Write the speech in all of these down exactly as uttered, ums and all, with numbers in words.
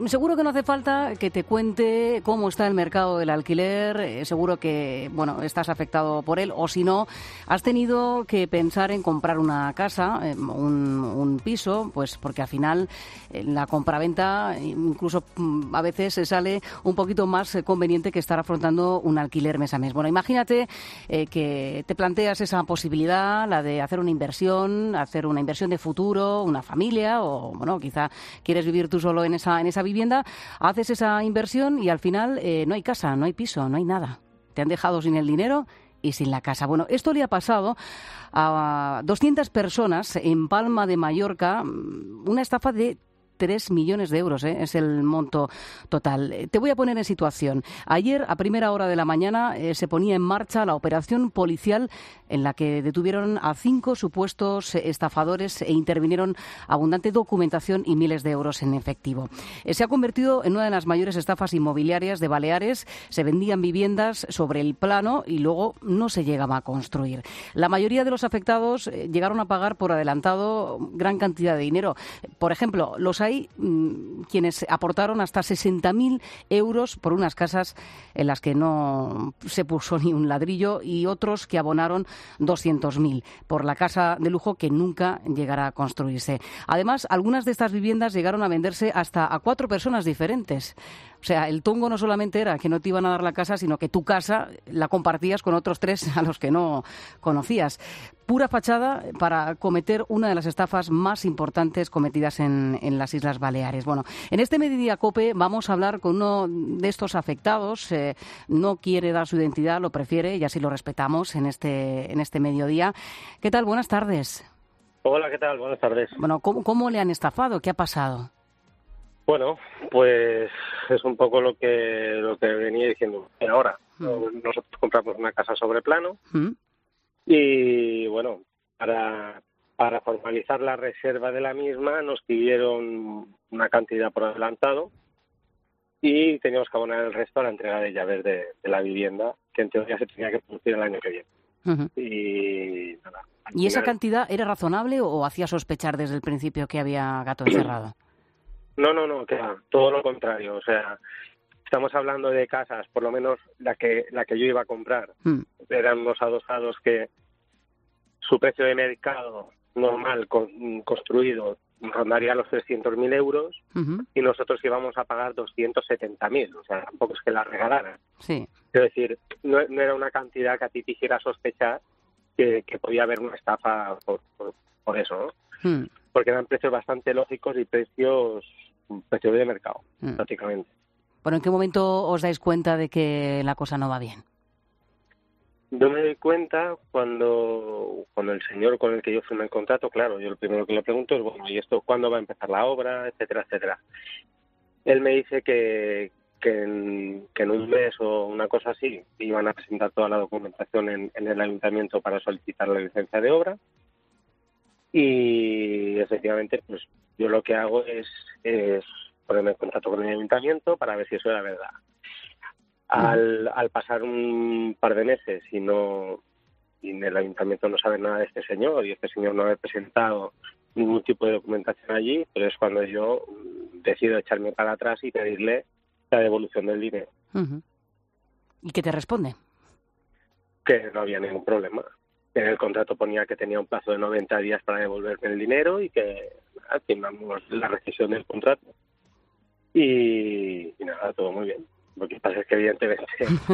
Seguro que no hace falta que te cuente cómo está el mercado del alquiler, eh, seguro que, bueno, estás afectado por él, o si no, has tenido que pensar en comprar una casa, eh, un, un piso, pues porque al final eh, la compraventa incluso mm, a veces se sale un poquito más eh, conveniente que estar afrontando un alquiler mes a mes. Bueno, imagínate eh, que te planteas esa posibilidad, la de hacer una inversión, hacer una inversión de futuro, una familia, o, bueno, quizá quieres vivir tú solo en esa, en esa vivienda, haces esa inversión y al final eh, no hay casa, no hay piso, no hay nada. Te han dejado sin el dinero y sin la casa. Bueno, esto le ha pasado a doscientas personas en Palma de Mallorca, una estafa de tres millones de euros, ¿eh? Es el monto total. Te voy a poner en situación. Ayer, a primera hora de la mañana, eh, se ponía en marcha la operación policial en la que detuvieron a cinco supuestos estafadores e intervinieron abundante documentación y miles de euros en efectivo. Eh, se ha convertido en una de las mayores estafas inmobiliarias de Baleares. Se vendían viviendas sobre el plano y luego no se llegaba a construir. La mayoría de los afectados eh, llegaron a pagar por adelantado gran cantidad de dinero. Por ejemplo, los hay Hay mmm, quienes aportaron hasta sesenta mil euros por unas casas en las que no se puso ni un ladrillo y otros que abonaron doscientos mil por la casa de lujo que nunca llegará a construirse. Además, algunas de estas viviendas llegaron a venderse hasta a cuatro personas diferentes. O sea, el tongo no solamente era que no te iban a dar la casa, sino que tu casa la compartías con otros tres a los que no conocías. Pura fachada para cometer una de las estafas más importantes cometidas en, en las Islas Baleares. Bueno, en este Mediodía COPE vamos a hablar con uno de estos afectados. Eh, no quiere dar su identidad, lo prefiere y así lo respetamos en este, en este mediodía. ¿Qué tal? Buenas tardes. Hola, ¿qué tal? Buenas tardes. Bueno, ¿cómo, cómo le han estafado? ¿Qué ha pasado? Bueno, pues es un poco lo que lo que venía diciendo ahora. Mm. Nosotros compramos una casa sobre plano mm. y, bueno, para, para formalizar la reserva de la misma nos pidieron una cantidad por adelantado y teníamos que abonar el resto a la entrega de llaves de, de la vivienda, que en teoría se tenía que producir el año que viene. Uh-huh. Y nada. ¿Y final... esa cantidad era razonable o hacía sospechar desde el principio que había gato encerrado? No, no, no, claro, todo lo contrario. O sea, estamos hablando de casas, por lo menos la que la que yo iba a comprar. Mm. Eran unos adosados que su precio de mercado normal con, construido rondaría los trescientos mil euros uh-huh. y nosotros íbamos a pagar doscientos setenta mil. O sea, tampoco es que la regalaran. Sí. Es decir, no, no era una cantidad que a ti te hiciera sospechar que, que podía haber una estafa por, por, por eso, ¿no? Mm. Porque eran precios bastante lógicos y precios precios de mercado, mm. prácticamente. Bueno, ¿en qué momento os dais cuenta de que la cosa no va bien? Yo me doy cuenta cuando, cuando el señor con el que yo firmé el contrato, claro, yo lo primero que le pregunto es, bueno, ¿y esto cuándo va a empezar la obra? Etcétera, etcétera. Él me dice que, que, en, que en un mes o una cosa así iban a presentar toda la documentación en, en el ayuntamiento para solicitar la licencia de obra. Y efectivamente, pues yo lo que hago es, es ponerme en contacto con el ayuntamiento para ver si eso era verdad. Al, al pasar un par de meses y no y en el ayuntamiento no sabe nada de este señor y este señor no haber presentado ningún tipo de documentación allí, pero es cuando yo decido echarme para atrás y pedirle la devolución del dinero. Uh-huh. ¿Y qué te responde? Que no había ningún problema. En el contrato ponía que tenía un plazo de noventa días para devolverme el dinero y que nada, firmamos la rescisión del contrato. Y, y nada, todo muy bien. Lo que pasa es que evidentemente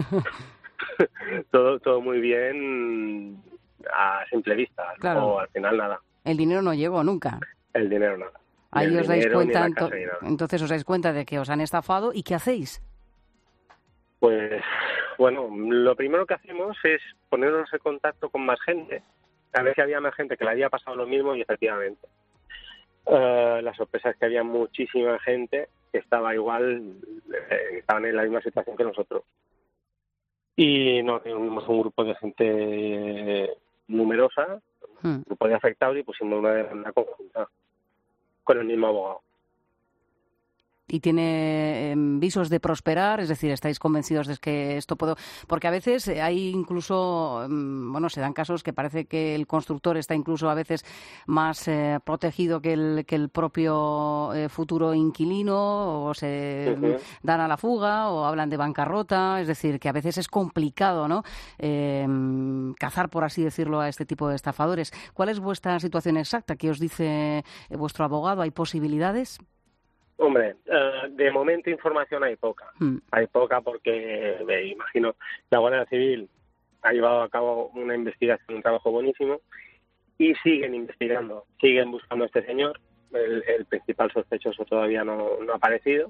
todo todo muy bien a simple vista, claro. O al final nada. El dinero no llegó nunca. El dinero nada. Ahí os dais cuenta, ento- entonces os dais cuenta de que os han estafado y ¿qué hacéis? Pues bueno, lo primero que hacemos es ponernos en contacto con más gente, a ver si había más gente que le había pasado lo mismo y efectivamente. Uh, la sorpresa es que había muchísima gente que estaba igual, eh, estaban en la misma situación que nosotros. Y nos reunimos un grupo de gente numerosa, hmm. un grupo de afectados y pusimos una demanda conjunta con el mismo abogado. y tiene eh, visos de prosperar, es decir, estáis convencidos de que esto puede... Porque a veces hay incluso, bueno, se dan casos que parece que el constructor está incluso a veces más eh, protegido que el, que el propio eh, futuro inquilino, o se uh-huh. dan a la fuga, o hablan de bancarrota, es decir, que a veces es complicado, ¿no?, eh, cazar, por así decirlo, a este tipo de estafadores. ¿Cuál es vuestra situación exacta? ¿Qué os dice eh, vuestro abogado? ¿Hay posibilidades? Hombre, uh, de momento información hay poca. Mm. Hay poca porque, me imagino, la Guardia Civil ha llevado a cabo una investigación, un trabajo buenísimo, y siguen investigando, siguen buscando a este señor. El, el principal sospechoso todavía no, no ha aparecido,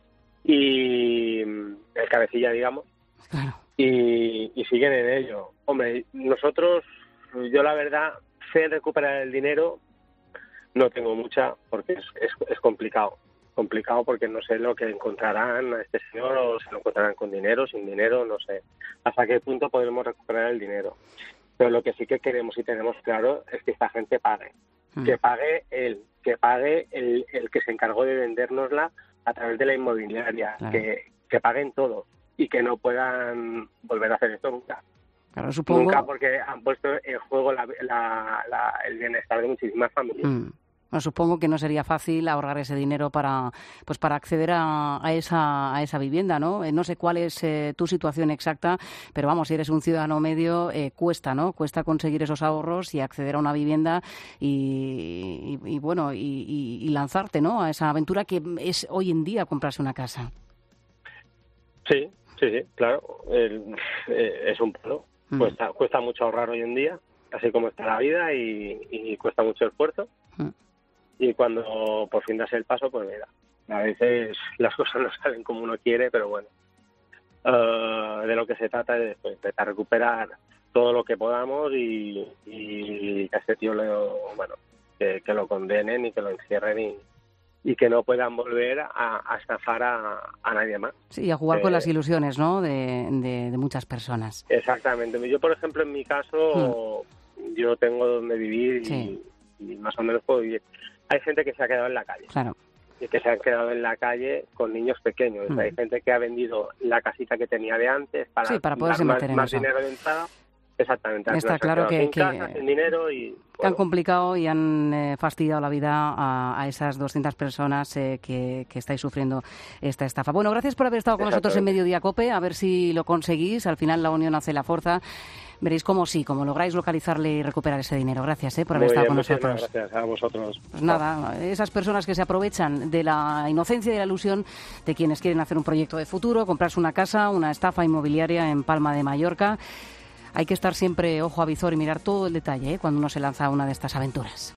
y el cabecilla, digamos, claro. y, y siguen en ello. Hombre, nosotros, yo la verdad, sé recuperar el dinero, no tengo mucha, porque es, es, es complicado. complicado porque no sé lo que encontrarán a este señor, o se lo encontrarán con dinero, sin dinero, no sé hasta qué punto podremos recuperar el dinero. Pero lo que sí que queremos y tenemos claro es que esta gente pague, mm. que pague él, que pague el, el que se encargó de vendérnosla a través de la inmobiliaria, claro. que, que paguen todos y que no puedan volver a hacer esto nunca. Claro, supongo... Nunca, porque han puesto en juego la, la, la, el bienestar de muchísimas familias. Mm. Bueno, supongo que no sería fácil ahorrar ese dinero para, pues, para acceder a, a esa, a esa vivienda, ¿no? Eh, no sé cuál es eh, tu situación exacta, pero vamos, si eres un ciudadano medio, eh, cuesta, ¿no? Cuesta conseguir esos ahorros y acceder a una vivienda y, y, y bueno, y, y, y lanzarte, ¿no?, a esa aventura que es hoy en día comprarse una casa. Sí, sí, sí, claro. El, eh, es un palo. Mm. Cuesta, cuesta mucho ahorrar hoy en día, así como está la vida, y, y cuesta mucho esfuerzo. Mm. Y cuando por fin das el paso, pues mira, a veces las cosas no salen como uno quiere, pero bueno, uh, de lo que se trata es pues, intentar recuperar todo lo que podamos y, y que a este tío lo, bueno, que, que lo condenen y que lo encierren y, y que no puedan volver a, a estafar a, a nadie más. Sí, a jugar eh, con las ilusiones, ¿no?, de, de, de muchas personas. Exactamente. Yo, por ejemplo, en mi caso, hmm. yo tengo donde vivir y, sí. y más o menos puedo vivir. Hay gente que se ha quedado en la calle. Claro. Y que se han quedado en la calle con niños pequeños. Mm. Hay gente que ha vendido la casita que tenía de antes para, sí, para poderse dar meter más, más en eso. dinero de entrada. Exactamente. Está claro que, sin que, casa, sin dinero y, que bueno. han complicado y han eh, fastidiado la vida a, a esas doscientas personas eh, que, que estáis sufriendo esta estafa. Bueno, gracias por haber estado con nosotros en Mediodía Cope. A ver si lo conseguís. Al final la unión hace la fuerza. Veréis cómo sí, cómo lográis localizarle y recuperar ese dinero. Gracias eh, por haber Muy estado bien, con nosotros. Gracias a vosotros. Pues nada, esas personas que se aprovechan de la inocencia y de la ilusión de quienes quieren hacer un proyecto de futuro, comprarse una casa, una estafa inmobiliaria en Palma de Mallorca. Hay que estar siempre ojo a visor y mirar todo el detalle ¿eh? cuando uno se lanza a una de estas aventuras.